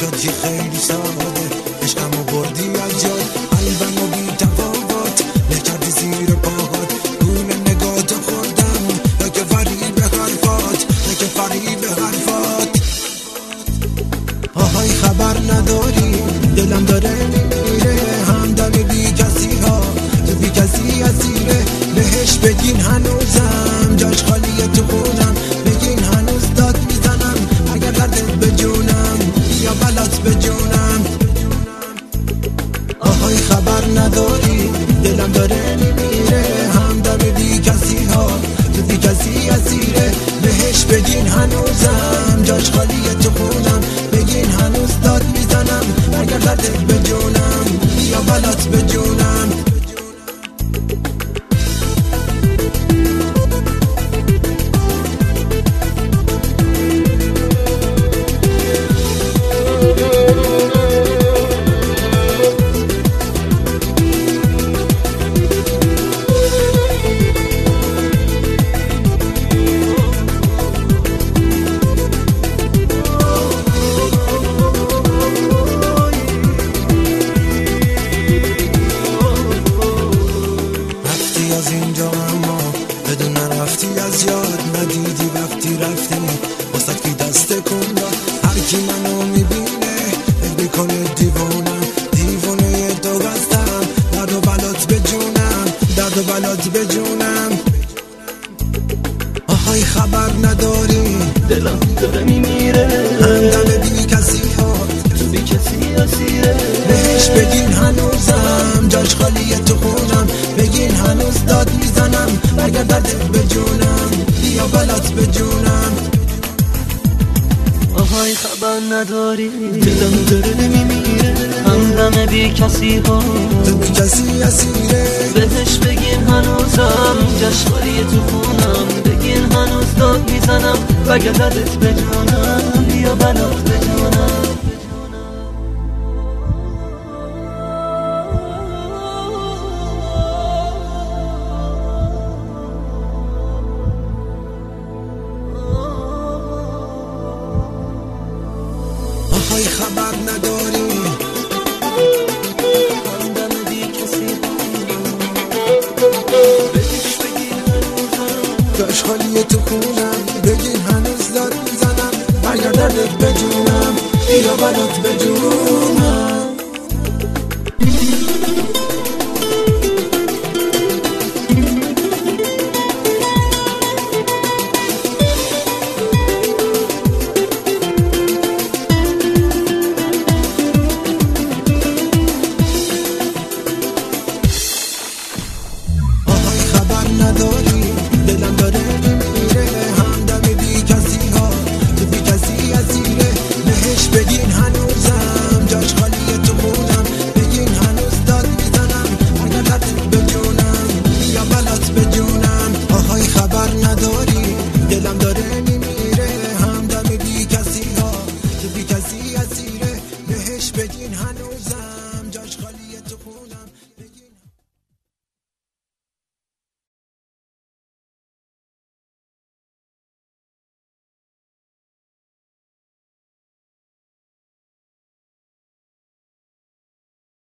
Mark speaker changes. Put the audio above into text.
Speaker 1: شد یه خیلی ساده، عشقمو بردی از جاد، قلبمو بی تفاوت له کردی زیر پاهات. گونه نگاتو خوردم یا که فریب حرفات، یا که فریب حرفات. آهای خبر نداری دلم داره میمیره، همدم بی کسی ها تو بی کسی اسیره. بهش بگین هنوزم جاش خالیه تو خونم، بگین هنوز داد میزنم اگر دردت به جونم یا بلات به جونم. آهای خبر نداری دلم داره میمیره، همدم بی کسی ها تو بی کسی اسیره. بهش بگین هنوزم جاش خالیه تو خونم، بگین هنوز داد میزنم اگر دردت به جونم یا بلات به جونم. از اینجا اما بدون رفتی از یاد، ندیدی وقتی رفتی واسه کی دست کن داد. هر کی منو میبینه فکر میکنه دیوانم، دیوانه تو هستم، درد و بلات به جونم، درد و بلات به جونم. آهای خبر نداری
Speaker 2: دلم داره میمیره،
Speaker 1: همدم بی کسی ها
Speaker 2: تو بی کسی اسیره.
Speaker 1: بهش بگین هنوزم جاش خالیه تو خونم، بگین هنوز داد میزنم اگر دردت به جونم یا بلات به جونم.
Speaker 2: آهای خبر نداری دلم داره میمیره، همدم بی کسی ها
Speaker 1: تو بی کسی اسیره.
Speaker 2: بهش بگین هنوزم جاش خالیه تو خونم، بگین هنوز داد میزنم اگر دردت به جونم یا بلات به جونم.
Speaker 1: آهای خبر نداری
Speaker 2: همدم بی کسی بهش بگین هنوزم
Speaker 1: جاش خالیه تو خونم، بگین هنوز داد میزنم اگر دردت به جونم یا بلات به جونم. نداری دلم داره میمیره، همدم بی کسی ها تو بی کسی اسیره. بهش بگین هنوزم جاش خالیه تو خونم، بگین هنوز داد میزنم اگر دردت به جونم یا بلات به جونم. آهای خبر نداری دلم داره میمیره، همدم بی کسی ها تو بی کسی اسیره. بهش بگین هنوز